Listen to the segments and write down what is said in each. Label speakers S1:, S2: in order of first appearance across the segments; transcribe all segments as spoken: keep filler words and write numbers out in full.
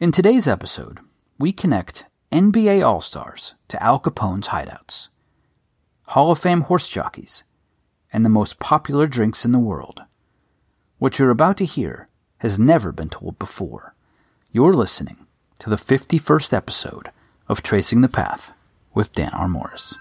S1: In today's episode, we connect N B A All-Stars to Al Capone's hideouts, Hall of Fame horse jockeys, and the most popular drinks in the world. What you're about to hear has never been told before. You're listening to the fifty-first episode of Tracing the Path with Dan R. Morris.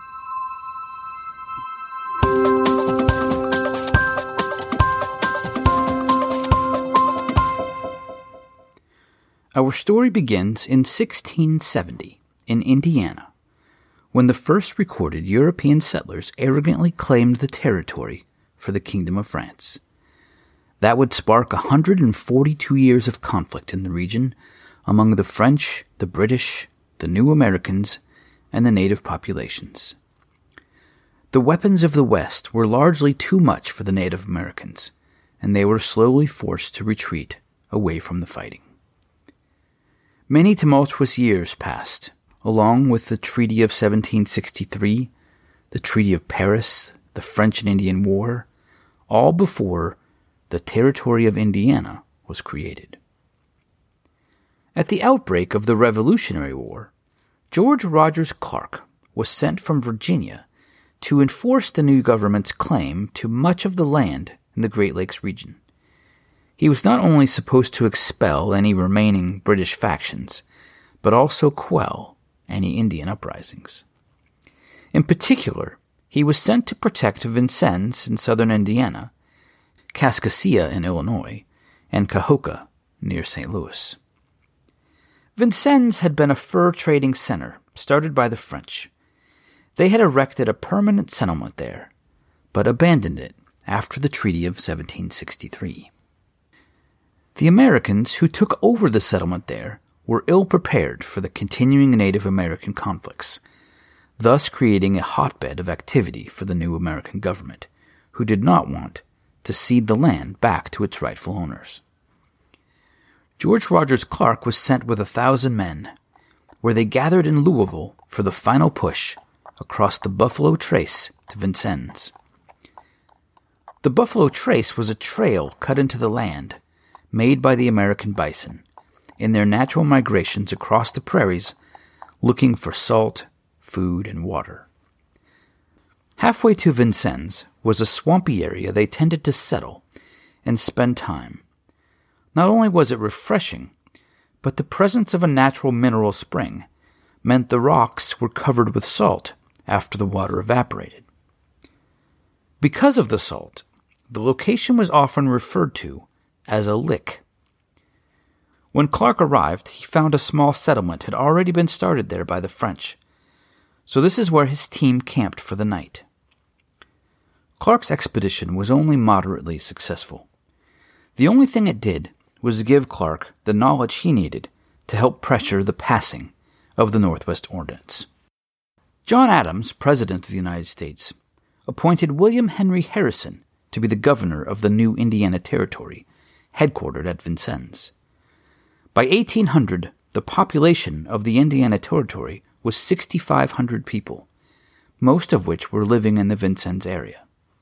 S1: Our story begins in sixteen seventy in Indiana, when the first recorded European settlers arrogantly claimed the territory for the Kingdom of France. That would spark one hundred forty-two years of conflict in the region among the French, the British, the New Americans, and the native populations. The weapons of the West were largely too much for the Native Americans, and they were slowly forced to retreat away from the fighting. Many tumultuous years passed, along with the Treaty of seventeen sixty-three, the Treaty of Paris, the French and Indian War, all before the territory of Indiana was created. At the outbreak of the Revolutionary War, George Rogers Clark was sent from Virginia to enforce the new government's claim to much of the land in the Great Lakes region. He was not only supposed to expel any remaining British factions, but also quell any Indian uprisings. In particular, he was sent to protect Vincennes in southern Indiana, Kaskaskia in Illinois, and Cahokia near Saint Louis. Vincennes had been a fur trading center started by the French. They had erected a permanent settlement there, but abandoned it after the Treaty of seventeen sixty-three. The Americans who took over the settlement there were ill-prepared for the continuing Native American conflicts, thus creating a hotbed of activity for the new American government, who did not want to cede the land back to its rightful owners. George Rogers Clark was sent with a thousand men, where they gathered in Louisville for the final push across the Buffalo Trace to Vincennes. The Buffalo Trace was a trail cut into the land made by the American bison in their natural migrations across the prairies looking for salt, food, and water. Halfway to Vincennes was a swampy area they tended to settle and spend time. Not only was it refreshing, but the presence of a natural mineral spring meant the rocks were covered with salt after the water evaporated. Because of the salt, the location was often referred to as a lick. When Clark arrived, he found a small settlement had already been started there by the French, so this is where his team camped for the night. Clark's expedition was only moderately successful. The only thing it did was to give Clark the knowledge he needed to help pressure the passing of the Northwest Ordinance. John Adams, President of the United States, appointed William Henry Harrison to be the governor of the new Indiana Territory, headquartered at Vincennes. By eighteen hundred, the population of the Indiana Territory was sixty-five hundred people, most of which were living in the Vincennes area.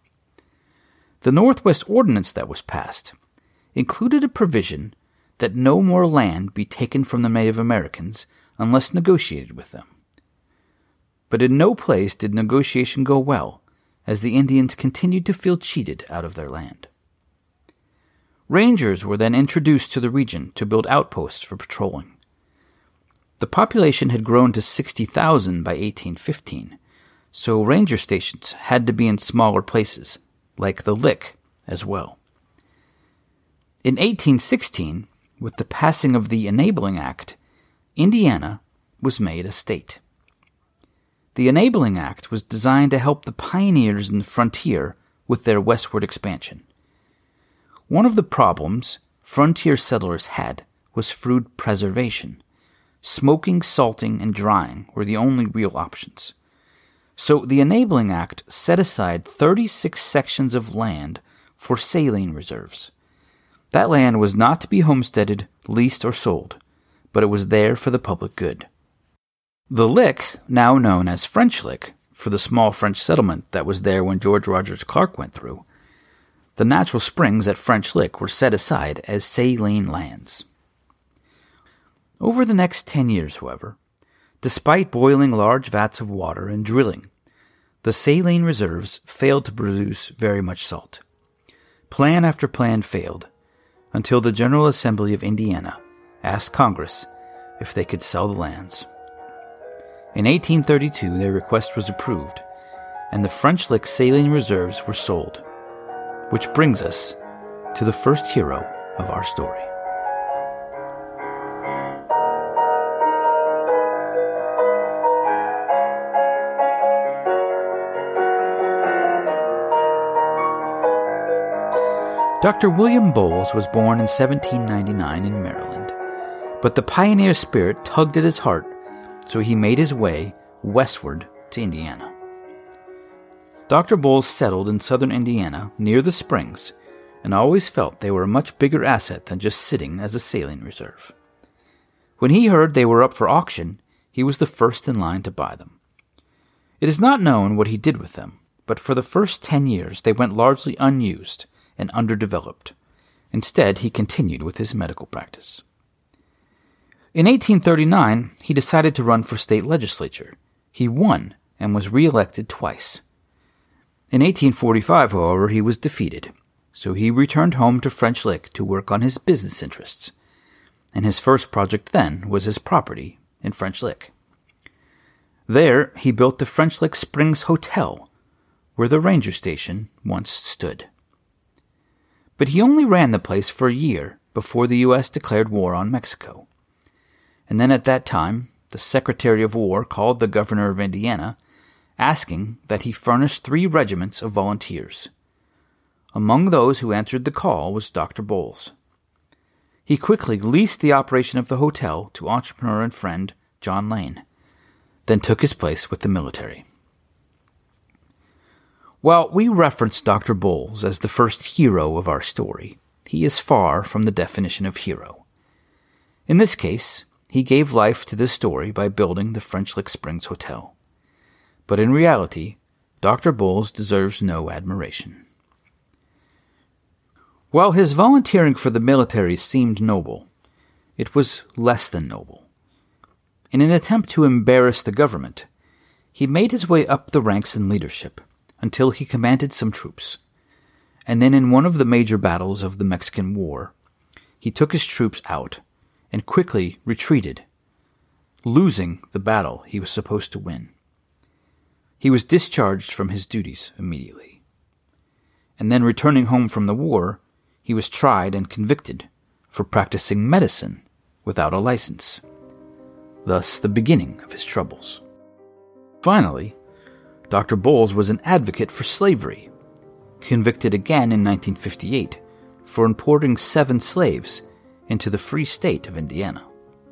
S1: The Northwest Ordinance that was passed included a provision that no more land be taken from the Native Americans unless negotiated with them. But in no place did negotiation go well, as the Indians continued to feel cheated out of their land. Rangers were then introduced to the region to build outposts for patrolling. The population had grown to sixty thousand by eighteen fifteen, so ranger stations had to be in smaller places, like the Lick, as well. In eighteen sixteen, with the passing of the Enabling Act, Indiana was made a state. The Enabling Act was designed to help the pioneers in the frontier with their westward expansion. One of the problems frontier settlers had was food preservation. Smoking, salting, and drying were the only real options. So the Enabling Act set aside thirty-six sections of land for saline reserves. That land was not to be homesteaded, leased, or sold, but it was there for the public good. The Lick, now known as French Lick, for the small French settlement that was there when George Rogers Clark went through, the natural springs at French Lick were set aside as saline lands. Over the next ten years, however, despite boiling large vats of water and drilling, the saline reserves failed to produce very much salt. Plan after plan failed, until the General Assembly of Indiana asked Congress if they could sell the lands. In eighteen thirty-two, their request was approved, and the French Lick saline reserves were sold, which brings us to the first hero of our story. Doctor William Bowles was born in seventeen ninety-nine in Maryland, but the pioneer spirit tugged at his heart, so he made his way westward to Indiana. Doctor Bowles settled in southern Indiana near the springs and always felt they were a much bigger asset than just sitting as a saline reserve. When he heard they were up for auction, he was the first in line to buy them. It is not known what he did with them, but for the first ten years they went largely unused and underdeveloped. Instead, he continued with his medical practice. In eighteen thirty-nine, he decided to run for state legislature. He won and was re-elected twice. In eighteen forty-five, however, he was defeated, so he returned home to French Lick to work on his business interests, and his first project then was his property in French Lick. There, he built the French Lick Springs Hotel, where the ranger station once stood. But he only ran the place for a year before the U S declared war on Mexico. And then at that time, the Secretary of War called the governor of Indiana, asking that he furnish three regiments of volunteers. Among those who answered the call was Doctor Bowles. He quickly leased the operation of the hotel to entrepreneur and friend John Lane, then took his place with the military. While we reference Doctor Bowles as the first hero of our story, he is far from the definition of hero. In this case, he gave life to this story by building the French Lick Springs Hotel. But in reality, Doctor Bowles deserves no admiration. While his volunteering for the military seemed noble, it was less than noble. In an attempt to embarrass the government, he made his way up the ranks in leadership until he commanded some troops, and then in one of the major battles of the Mexican War, he took his troops out and quickly retreated, losing the battle he was supposed to win. He was discharged from his duties immediately. And then returning home from the war, he was tried and convicted for practicing medicine without a license, thus the beginning of his troubles. Finally, Doctor Bowles was an advocate for slavery, convicted again in nineteen fifty-eight for importing seven slaves into the Free State of Indiana.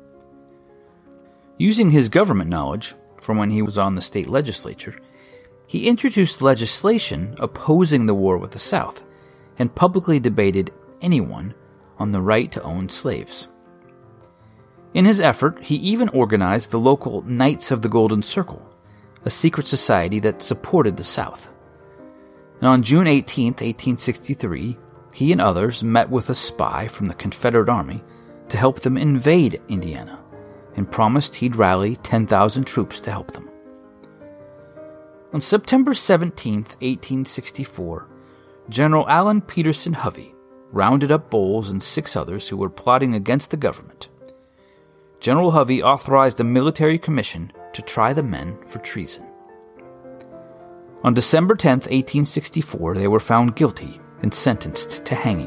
S1: Using his government knowledge from when he was on the state legislature, he introduced legislation opposing the war with the South and publicly debated anyone on the right to own slaves. In his effort, he even organized the local Knights of the Golden Circle, a secret society that supported the South. And on June eighteenth, eighteen sixty-three, he and others met with a spy from the Confederate Army to help them invade Indiana, and promised he'd rally ten thousand troops to help them. On September seventeenth, eighteen sixty-four, General Allen Peterson Hovey rounded up Bowles and six others who were plotting against the government. General Hovey authorized a military commission to try the men for treason. On December tenth, eighteen sixty-four, they were found guilty and sentenced to hanging.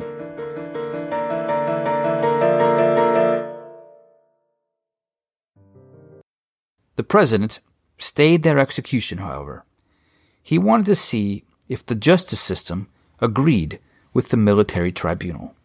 S1: The president stayed their execution, however. He wanted to see if the justice system agreed with the military tribunal.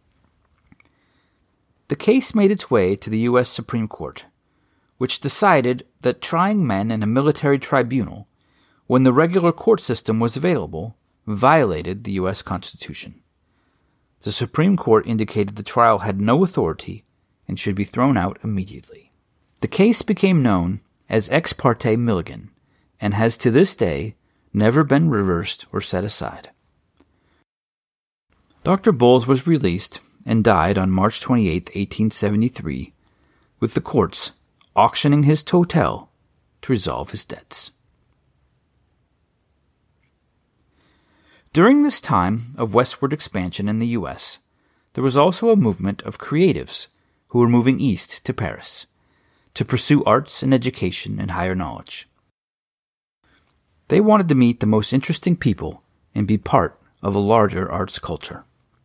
S1: The case made its way to the U S Supreme Court, which decided that trying men in a military tribunal, when the regular court system was available, violated the U S Constitution. The Supreme Court indicated the trial had no authority and should be thrown out immediately. The case became known as Ex parte Milligan and has to this day never been reversed or set aside. Doctor Bowles was released and died on March twenty-eighth, eighteen seventy-three, with the courts auctioning his hotel to resolve his debts. During this time of westward expansion in the U S, there was also a movement of creatives who were moving east to Paris to pursue arts and education and higher knowledge. They wanted to meet the most interesting people and be part of a larger arts culture.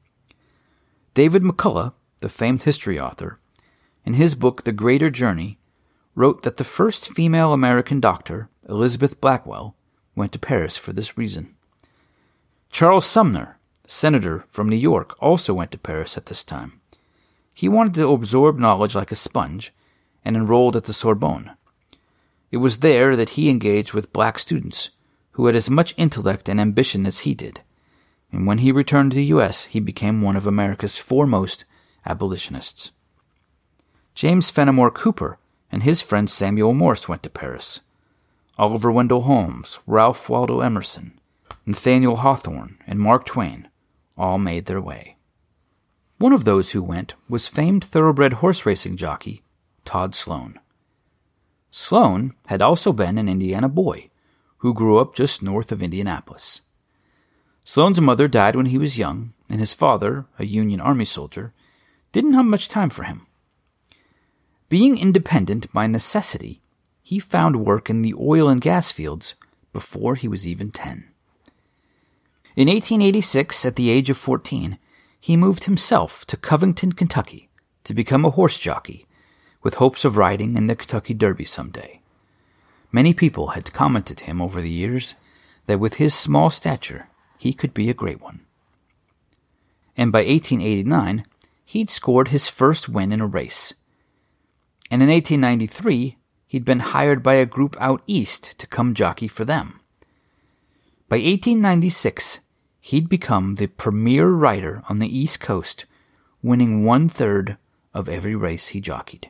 S1: David McCullough, the famed history author, in his book The Greater Journey, wrote that the first female American doctor, Elizabeth Blackwell, went to Paris for this reason. Charles Sumner, senator from New York, also went to Paris at this time. He wanted to absorb knowledge like a sponge and enrolled at the Sorbonne. It was there that he engaged with black students who had as much intellect and ambition as he did, and when he returned to the U S, he became one of America's foremost abolitionists. James Fenimore Cooper and his friend Samuel Morse went to Paris. Oliver Wendell Holmes, Ralph Waldo Emerson, Nathaniel Hawthorne, and Mark Twain all made their way. One of those who went was famed thoroughbred horse racing jockey Todd Sloan. Sloan had also been an Indiana boy who grew up just north of Indianapolis. Sloan's mother died when he was young, and his father, a Union Army soldier, didn't have much time for him. Being independent by necessity, he found work in the oil and gas fields before he was even ten. In eighteen eighty-six, at the age of fourteen, he moved himself to Covington, Kentucky, to become a horse jockey, with hopes of riding in the Kentucky Derby someday. Many people had commented to him over the years that with his small stature, he could be a great one. And by eighteen eighty-nine, he'd scored his first win in a race. And in eighteen ninety-three, he'd been hired by a group out east to come jockey for them. By eighteen ninety-six, he'd become the premier rider on the East Coast, winning one-third of every race he jockeyed.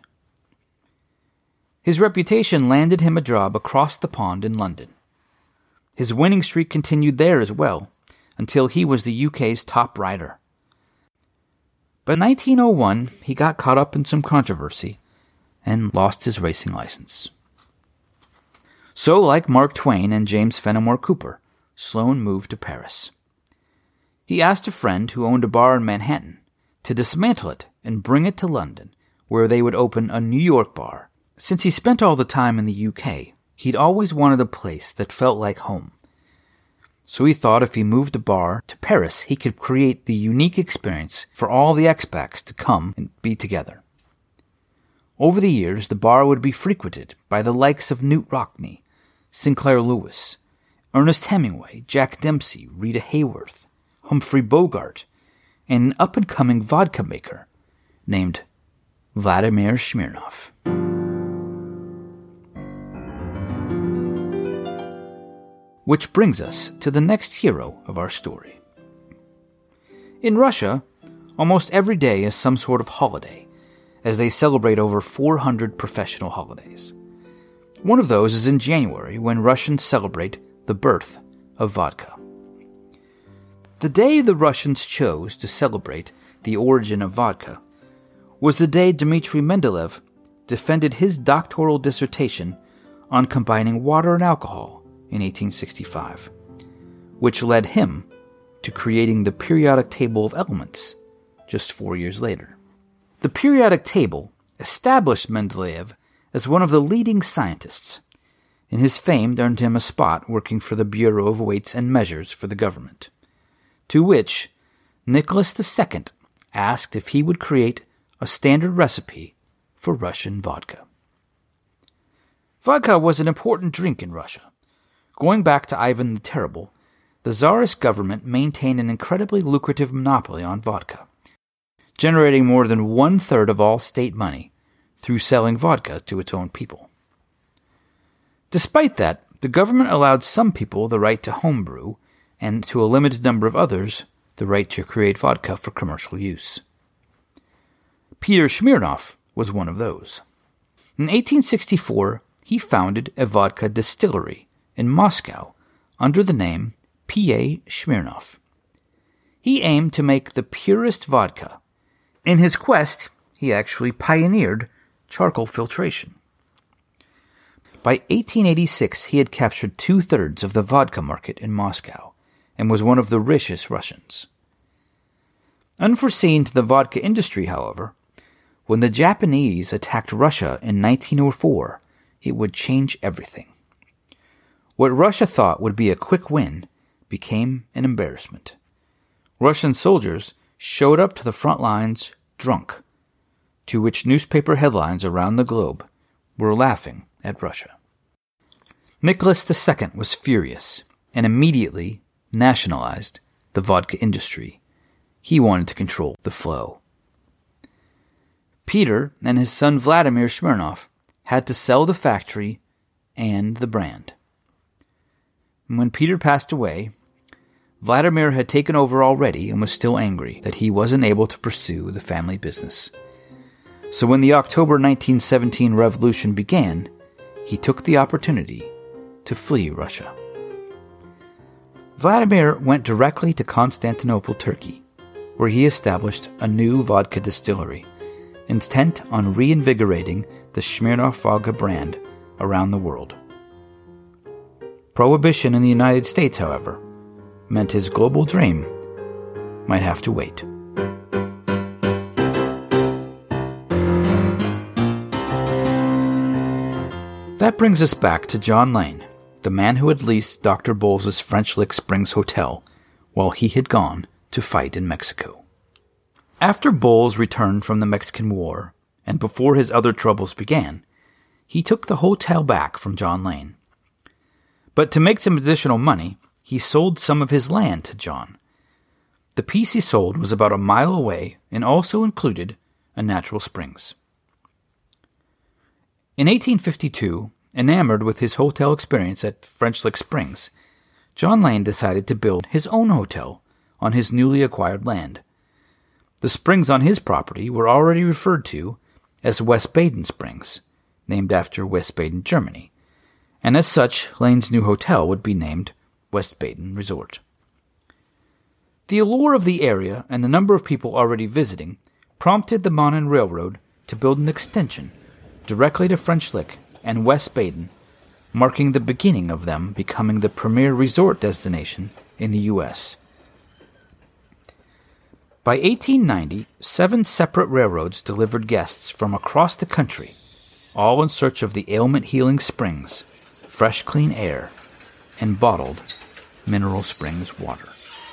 S1: His reputation landed him a job across the pond in London. His winning streak continued there as well, until he was the U K's top rider. But in nineteen oh one, he got caught up in some controversy and lost his racing license. So, like Mark Twain and James Fenimore Cooper, Sloan moved to Paris. He asked a friend who owned a bar in Manhattan to dismantle it and bring it to London, where they would open a New York bar. Since he spent all the time in the U K, he'd always wanted a place that felt like home. So he thought if he moved the bar to Paris, he could create the unique experience for all the expats to come and be together. Over the years, the bar would be frequented by the likes of Knute Rockne, Sinclair Lewis, Ernest Hemingway, Jack Dempsey, Rita Hayworth, Humphrey Bogart, and an up-and-coming vodka maker named Vladimir Smirnov. Which brings us to the next hero of our story. In Russia, almost every day is some sort of holiday, as they celebrate over four hundred professional holidays. One of those is in January, when Russians celebrate the birth of vodka. The day the Russians chose to celebrate the origin of vodka was the day Dmitry Mendeleev defended his doctoral dissertation on combining water and alcohol in eighteen sixty-five, which led him to creating the periodic table of elements just four years later. The periodic table established Mendeleev as one of the leading scientists, and his fame earned him a spot working for the Bureau of Weights and Measures for the government, to which Nicholas the Second asked if he would create a standard recipe for Russian vodka. Vodka was an important drink in Russia. Going back to Ivan the Terrible, the Tsarist government maintained an incredibly lucrative monopoly on vodka, generating more than one-third of all state money through selling vodka to its own people. Despite that, the government allowed some people the right to homebrew, and to a limited number of others, the right to create vodka for commercial use. Peter Smirnov was one of those. In eighteen sixty-four, he founded a vodka distillery in Moscow under the name P A Smirnov. He aimed to make the purest vodka. In his quest, he actually pioneered charcoal filtration. By eighteen eighty-six, he had captured two-thirds of the vodka market in Moscow and was one of the richest Russians. Unforeseen to the vodka industry, however, when the Japanese attacked Russia in nineteen oh four, it would change everything. What Russia thought would be a quick win became an embarrassment. Russian soldiers showed up to the front lines drunk, to which newspaper headlines around the globe were laughing at Russia. Nicholas the Second was furious and immediately nationalized the vodka industry. He wanted to control the flow. Peter and his son Vladimir Smirnov had to sell the factory and the brand. When Peter passed away, Vladimir had taken over already and was still angry that he wasn't able to pursue the family business. So when the October nineteen seventeen revolution began, he took the opportunity to flee Russia. Vladimir went directly to Constantinople, Turkey, where he established a new vodka distillery, intent on reinvigorating the Smirnoff vodka brand around the world. Prohibition in the United States, however, meant his global dream might have to wait. That brings us back to John Lane, the man who had leased Doctor Bowles' French Lick Springs Hotel while he had gone to fight in Mexico. After Bowles returned from the Mexican War, and before his other troubles began, he took the hotel back from John Lane. But to make some additional money, he sold some of his land to John. The piece he sold was about a mile away and also included a natural springs. In eighteen fifty-two, enamored with his hotel experience at French Lick Springs, John Lane decided to build his own hotel on his newly acquired land. The springs on his property were already referred to as West Baden Springs, named after West Baden, Germany, and as such, Lane's new hotel would be named West Baden Resort. The allure of the area and the number of people already visiting prompted the Monon Railroad to build an extension directly to French Lick and West Baden, marking the beginning of them becoming the premier resort destination in the U S By eighteen ninety, seven separate railroads delivered guests from across the country, all in search of the ailment-healing springs, fresh clean air, and bottled mineral springs water.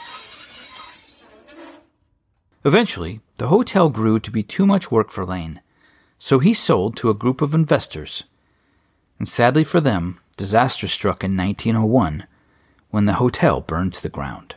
S1: Eventually, the hotel grew to be too much work for Lane, so he sold to a group of investors, and sadly for them, disaster struck in nineteen oh one when the hotel burned to the ground.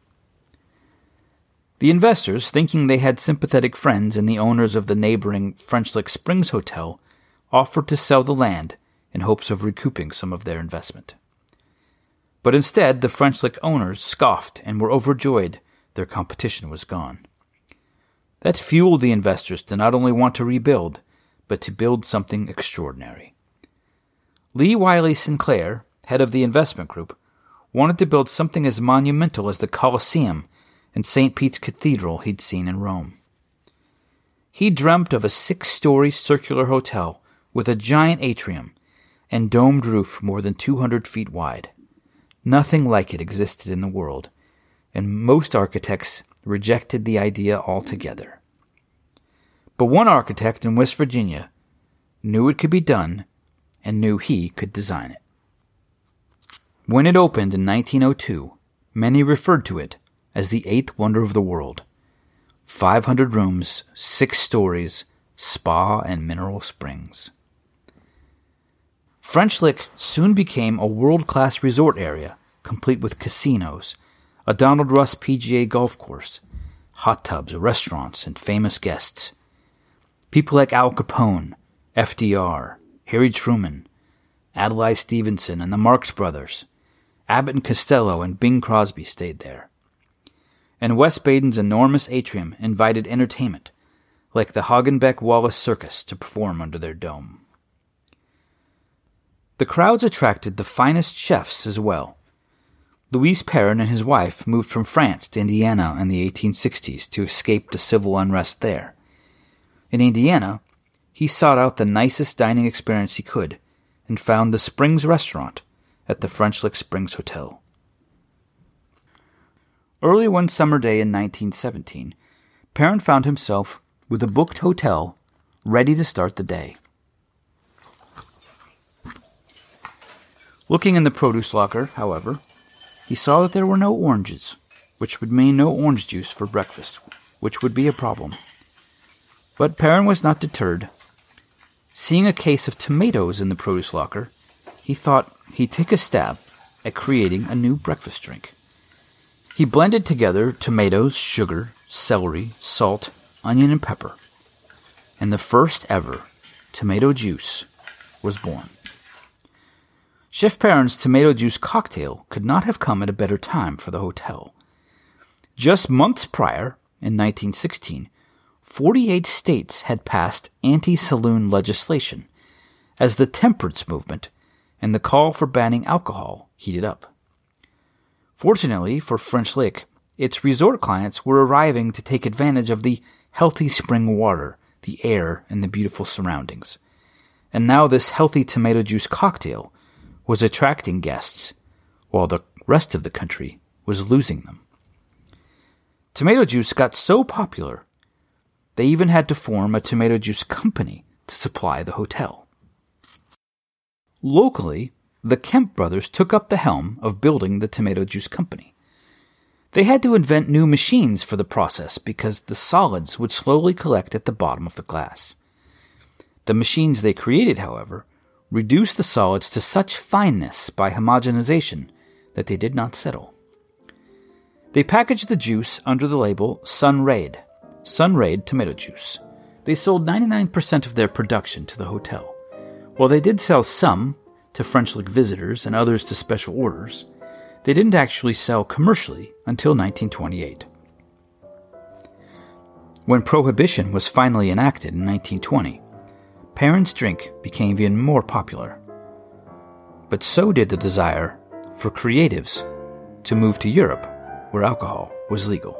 S1: The investors, thinking they had sympathetic friends in the owners of the neighboring French Lick Springs Hotel, offered to sell the land in hopes of recouping some of their investment. But instead, the French Lick owners scoffed and were overjoyed their competition was gone. That fueled the investors to not only want to rebuild, but to build something extraordinary. Lee Wiley Sinclair, head of the investment group, wanted to build something as monumental as the Colosseum and Saint Pete's Cathedral he'd seen in Rome. He dreamt of a six-story circular hotel with a giant atrium and domed roof more than two hundred feet wide. Nothing like it existed in the world, and most architects rejected the idea altogether. But one architect in West Virginia knew it could be done and knew he could design it. When it opened in nineteen oh two, many referred to it as the eighth wonder of the world. five hundred rooms, six stories, spa and mineral springs. French Lick soon became a world-class resort area, complete with casinos, a Donald Russ P G A golf course, hot tubs, restaurants, and famous guests. People like Al Capone, F D R, Harry Truman, Adlai Stevenson, and the Marx Brothers, Abbott and Costello, and Bing Crosby stayed there. And West Baden's enormous atrium invited entertainment, like the Hagenbeck Wallace Circus, to perform under their dome. The crowds attracted the finest chefs as well. Louis Perrin and his wife moved from France to Indiana in the eighteen sixties to escape the civil unrest there. In Indiana, he sought out the nicest dining experience he could and found the Springs restaurant at the French Lick Springs Hotel. Early one summer day in nineteen seventeen, Perrin found himself with a booked hotel ready to start the day. Looking in the produce locker, however, he saw that there were no oranges, which would mean no orange juice for breakfast, which would be a problem. But Perrin was not deterred. Seeing a case of tomatoes in the produce locker, he thought he'd take a stab at creating a new breakfast drink. He blended together tomatoes, sugar, celery, salt, onion, and pepper, and the first ever tomato juice was born. Chef Perrin's tomato juice cocktail could not have come at a better time for the hotel. Just months prior, in nineteen sixteen, forty-eight states had passed anti-saloon legislation as the temperance movement and the call for banning alcohol heated up. Fortunately for French Lick, its resort clients were arriving to take advantage of the healthy spring water, the air, and the beautiful surroundings. And now this healthy tomato juice cocktail was attracting guests, while the rest of the country was losing them. Tomato juice got so popular, they even had to form a tomato juice company to supply the hotel. Locally, the Kemp brothers took up the helm of building the tomato juice company. They had to invent new machines for the process because the solids would slowly collect at the bottom of the glass. The machines they created, however, reduced the solids to such fineness by homogenization that they did not settle. They packaged the juice under the label Sun-Raid, Sun-Raid tomato juice. They sold ninety-nine percent of their production to the hotel. While they did sell some to French Lick visitors and others to special orders, they didn't actually sell commercially until nineteen twenty-eight. When Prohibition was finally enacted in nineteen twenty, Perrin's drink became even more popular. But so did the desire for creatives to move to Europe, where alcohol was legal.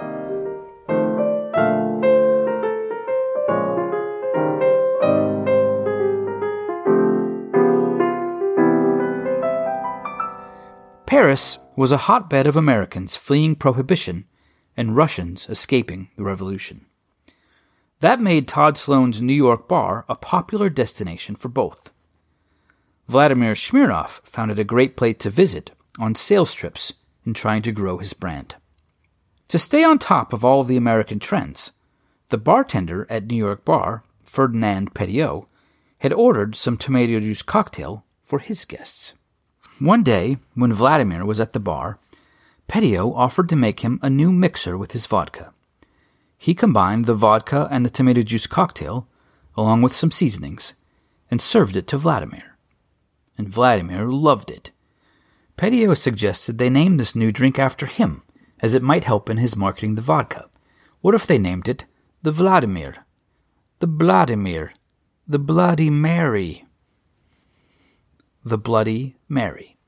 S1: Paris was a hotbed of Americans fleeing Prohibition and Russians escaping the Revolution. That made Todd Sloan's New York bar a popular destination for both. Vladimir Smirnov found it a great place to visit on sales trips in trying to grow his brand. To stay on top of all of the American trends, the bartender at New York bar, Ferdinand Petiot, had ordered some tomato juice cocktail for his guests. One day, when Vladimir was at the bar, Petiot offered to make him a new mixer with his vodka. He combined the vodka and the tomato juice cocktail, along with some seasonings, and served it to Vladimir. And Vladimir loved it. Petiot suggested they name this new drink after him, as it might help in his marketing the vodka. What if they named it the Vladimir? The Vladimir. The Bloody Mary. The Bloody Mary.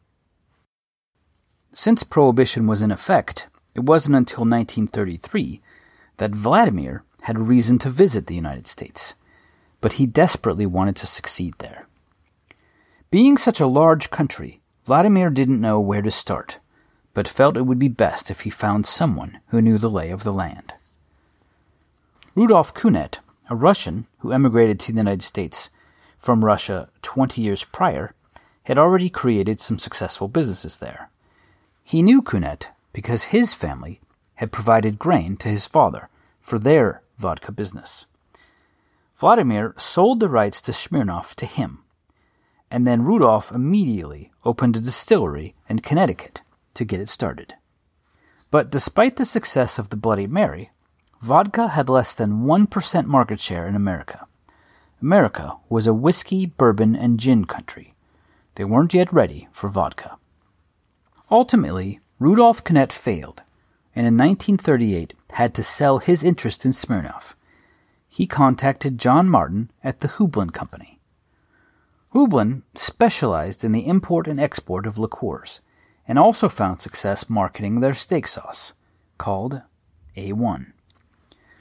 S1: Since Prohibition was in effect, it wasn't until nineteen thirty-three that Vladimir had reason to visit the United States, but he desperately wanted to succeed there. Being such a large country, Vladimir didn't know where to start, but felt it would be best if he found someone who knew the lay of the land. Rudolf Kunet, a Russian who emigrated to the United States from Russia twenty years prior, had already created some successful businesses there. He knew Kunet because his family had provided grain to his father for their vodka business. Vladimir sold the rights to Smirnov to him, and then Rudolf immediately opened a distillery in Connecticut to get it started. But despite the success of the Bloody Mary, vodka had less than one percent market share in America. America was a whiskey, bourbon, and gin country. They weren't yet ready for vodka. Ultimately, Rudolf Kunet failed, and in nineteen thirty-eight had to sell his interest in Smirnov. He contacted John Martin at the Hublin Company. Hublin specialized in the import and export of liqueurs, and also found success marketing their steak sauce, called A one.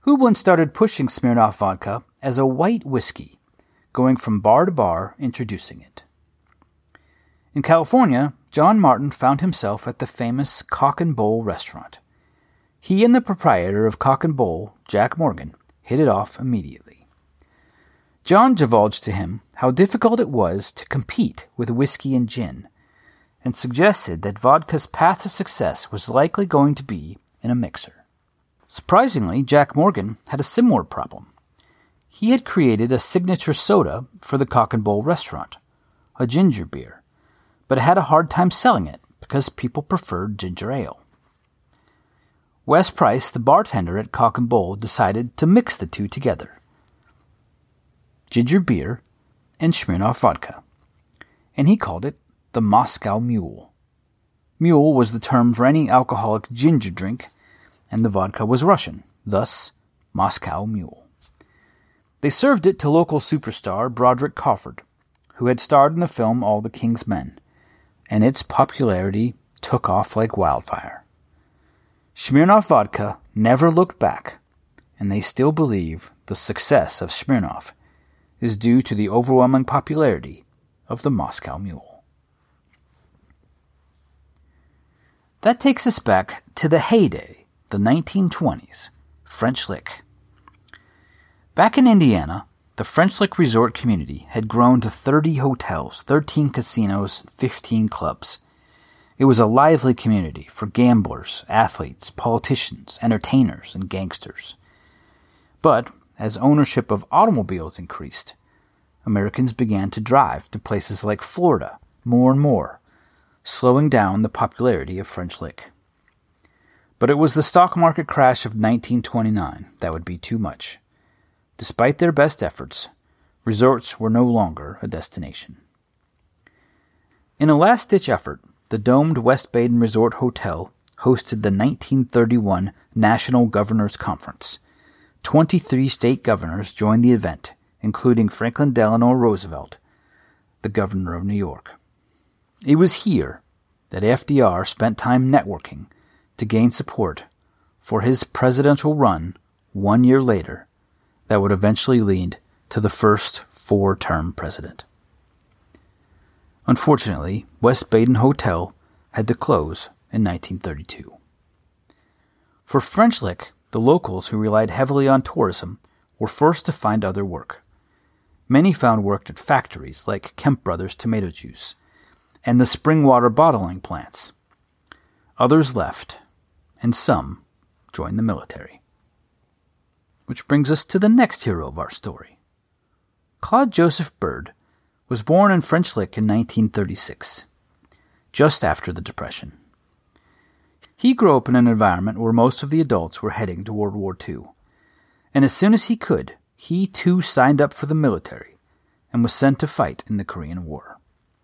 S1: Hublin started pushing Smirnoff vodka as a white whiskey, going from bar to bar introducing it. In California, John Martin found himself at the famous Cock and Bull restaurant. He and the proprietor of Cock and Bull, Jack Morgan, hit it off immediately. John divulged to him how difficult it was to compete with whiskey and gin, and suggested that vodka's path to success was likely going to be in a mixer. Surprisingly, Jack Morgan had a similar problem. He had created a signature soda for the Cock and Bull restaurant, a ginger beer, but had a hard time selling it because people preferred ginger ale. Wes Price, the bartender at Cock and Bull, decided to mix the two together, ginger beer and Smirnoff vodka, and he called it the Moscow Mule. Mule was the term for any alcoholic ginger drink, and the vodka was Russian, thus Moscow Mule. They served it to local superstar Broderick Crawford, who had starred in the film All the King's Men, and its popularity took off like wildfire. Smirnoff vodka never looked back, and they still believe the success of Smirnoff is due to the overwhelming popularity of the Moscow Mule. That takes us back to the heyday, the nineteen twenties, French Lick. Back in Indiana, the French Lick resort community had grown to thirty hotels, thirteen casinos, fifteen clubs. It was a lively community for gamblers, athletes, politicians, entertainers, and gangsters. But as ownership of automobiles increased, Americans began to drive to places like Florida more and more, slowing down the popularity of French Lick. But it was the stock market crash of nineteen twenty-nine that would be too much. Despite their best efforts, resorts were no longer a destination. In a last-ditch effort, the domed West Baden Resort Hotel hosted the nineteen thirty-one National Governors Conference. Twenty-three state governors joined the event, including Franklin Delano Roosevelt, the governor of New York. It was here that F D R spent time networking to gain support for his presidential run one year later that would eventually lead to the first four-term president. Unfortunately, West Baden Hotel had to close in nineteen thirty-two. For French Lick, the locals who relied heavily on tourism were forced to find other work. Many found work at factories like Kemp Brothers Tomato Juice and the spring water bottling plants. Others left, and some joined the military. Which brings us to the next hero of our story. Claude Joseph Bird was born in French Lick in nineteen thirty-six, just after the Depression. He grew up in an environment where most of the adults were heading to World War Two, and as soon as he could, he too signed up for the military and was sent to fight in the Korean War.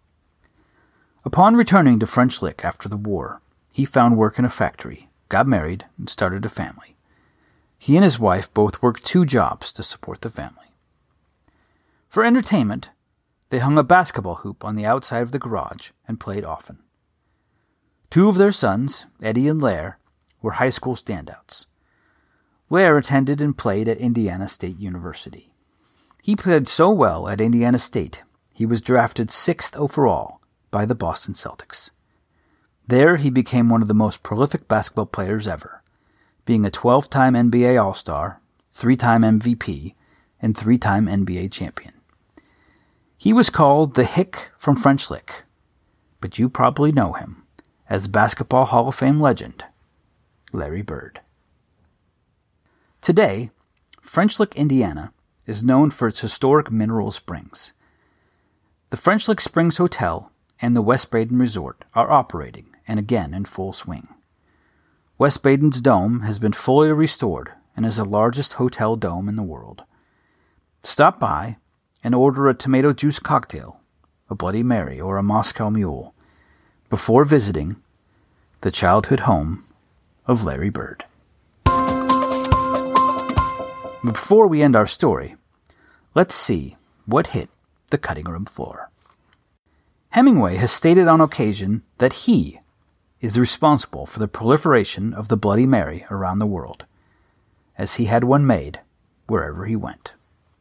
S1: Upon returning to French Lick after the war, he found work in a factory, got married, and started a family. He and his wife both worked two jobs to support the family. For entertainment, they hung a basketball hoop on the outside of the garage and played often. Two of their sons, Eddie and Lair, were high school standouts. Lair attended and played at Indiana State University. He played so well at Indiana State, he was drafted sixth overall by the Boston Celtics. There he became one of the most prolific basketball players ever, being a twelve-time N B A All-Star, three-time M V P, and three-time N B A champion. He was called the Hick from French Lick, but you probably know him as Basketball Hall of Fame legend, Larry Bird. Today, French Lick, Indiana, is known for its historic mineral springs. The French Lick Springs Hotel and the West Baden Resort are operating and again in full swing. West Baden's dome has been fully restored and is the largest hotel dome in the world. Stop by and order a tomato juice cocktail, a Bloody Mary, or a Moscow Mule before visiting the childhood home of Larry Bird. But before we end our story, let's see what hit the cutting room floor. Hemingway has stated on occasion that he is responsible for the proliferation of the Bloody Mary around the world, as he had one made wherever he went.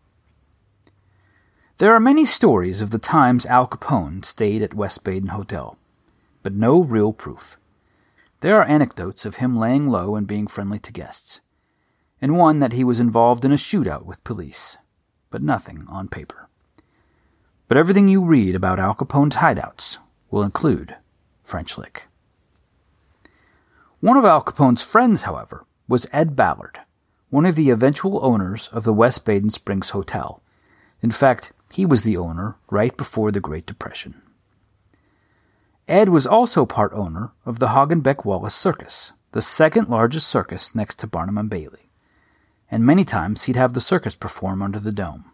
S1: There are many stories of the times Al Capone stayed at West Baden Hotel, but no real proof. There are anecdotes of him laying low and being friendly to guests, and one that he was involved in a shootout with police, but nothing on paper. But everything you read about Al Capone's hideouts will include French Lick. One of Al Capone's friends, however, was Ed Ballard, one of the eventual owners of the West Baden Springs Hotel. In fact, he was the owner right before the Great Depression. Ed was also part owner of the Hagenbeck Wallace Circus, the second largest circus next to Barnum and Bailey, and many times he'd have the circus perform under the dome.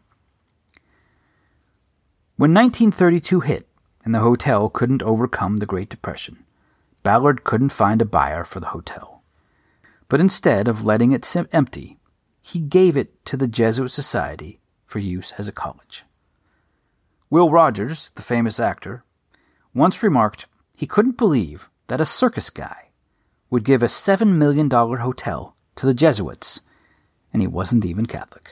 S1: When nineteen thirty-two hit and the hotel couldn't overcome the Great Depression, Ballard couldn't find a buyer for the hotel. But instead of letting it sit empty, he gave it to the Jesuit Society for use as a college. Will Rogers, the famous actor, once remarked he couldn't believe that a circus guy would give a seven million dollars hotel to the Jesuits, and he wasn't even Catholic.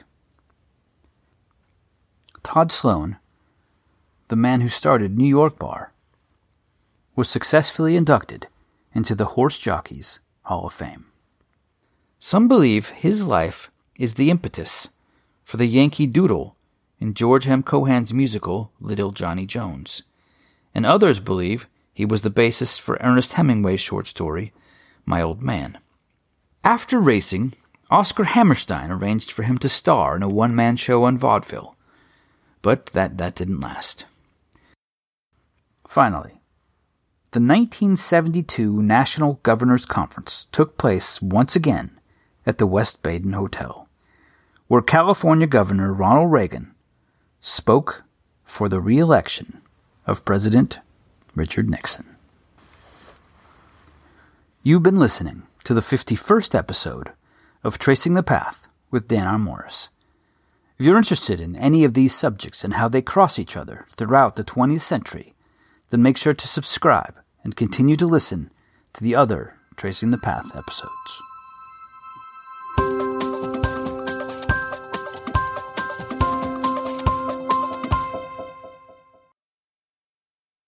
S1: Todd Sloan, the man who started New York Bar, was successfully inducted into the Horse Jockeys Hall of Fame. Some believe his life is the impetus for the Yankee Doodle in George M. Cohan's musical Little Johnny Jones, and others believe he was the bassist for Ernest Hemingway's short story, My Old Man. After racing, Oscar Hammerstein arranged for him to star in a one-man show on vaudeville, but that, that didn't last. Finally, the nineteen seventy-two National Governors Conference took place once again at the West Baden Hotel, where California Governor Ronald Reagan spoke for the re-election of President Richard Nixon. You've been listening to the fifty-first episode of Tracing the Path with Dan R. Morris. If you're interested in any of these subjects and how they cross each other throughout the twentieth century, then make sure to subscribe and continue to listen to the other Tracing the Path episodes.